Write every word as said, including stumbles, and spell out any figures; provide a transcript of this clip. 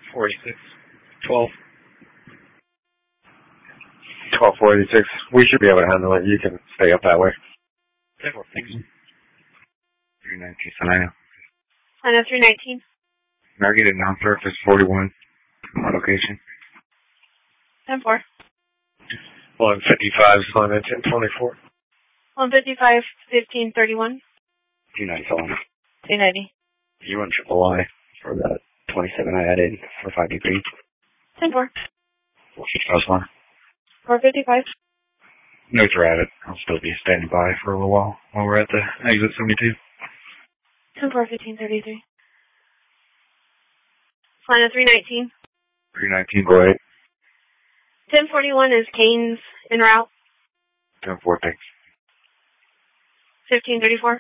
forty-six. twelve. twelve forty-six. We should be able to handle it. You can stay up that way. ten four, thanks. three nineteen, Salina. Salina three nineteen. Margaret non-surface forty-one. On location. ten four. one fifty-five, Salina ten twenty-four. one fifty-five, fifteen thirty-one. two ninety, Salina. two ninety. You run triple I for that twenty-seven I added for five degrees. ten four. four fifty-five, Salina. four fifty-five. Notes are added. I'll still be standing by for a little while while we're at the exit seventy-two. ten four, fifteen thirty-three. Salina three nineteen. three nineteen, go ahead. ten forty-one is Kane's en route. ten four, thanks. fifteen thirty-four.